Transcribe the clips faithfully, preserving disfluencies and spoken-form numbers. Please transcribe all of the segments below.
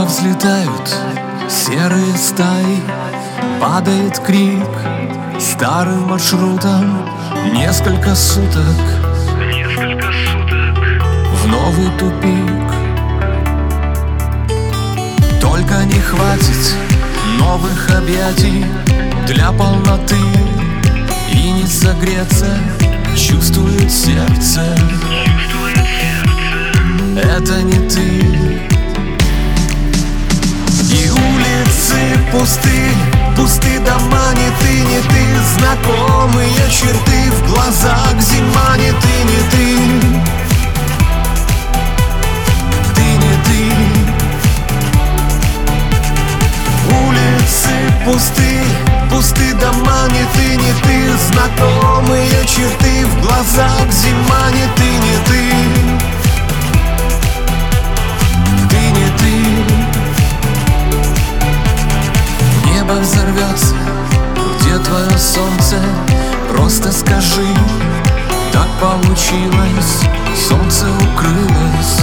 взлетают серые стаи, падает крик старым маршрутом. Несколько суток, Несколько суток в новый тупик. Только не хватит новых объятий для полноты, и не согреться чувствует сердце. чувствует сердце. Это не ты. И улицы пусты, пусты дома, не ты, не ты. Знакомые черты в глазах, зима, не ты, не ты. Ты не ты. Улицы пусты, пусты дома, не ты, не ты. Знакомые черты в глазах, зима, не ты, не ты. Ты не ты. Небо взорвется, где твое солнце? Просто скажи, так получилось. Солнце укрылось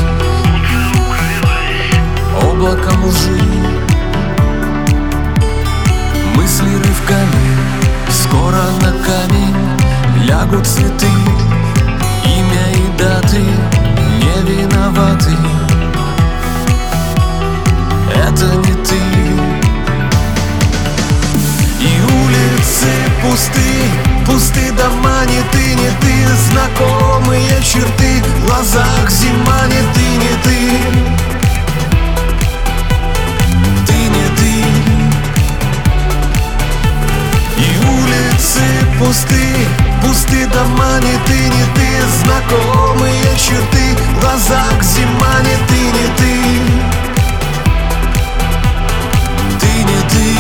облаком лжи. Мысли рывками, скоро на камень лягут цветы. Имя и даты не виноваты. Это не ты. И улицы пусты, пусты дома, не ты, не ты. Знакомые черты в глазах, зима, не ты, не ты. Ты не ты. И улицы пусты, пусты дома, не ты, не ты. Знакомые черты в глазах, зима, не ты, не ты. Ты не ты.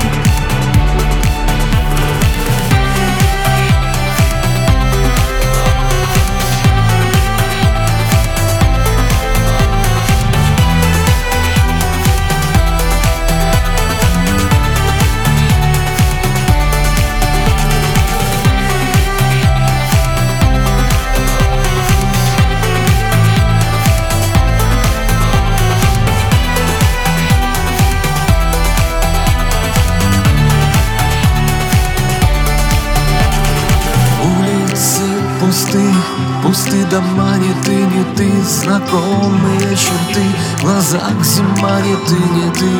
Пусты, пусты дома, не ты, не ты. Знакомые черты в глазах, зима, не ты, не ты.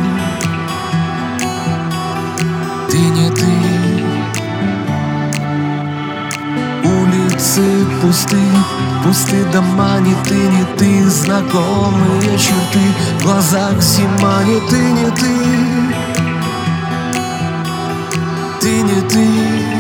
Ты не ты. Улицы пусты, пусты дома, не ты, не ты. Знакомые черты в глазах, зима, не ты, не ты. Ты не ты.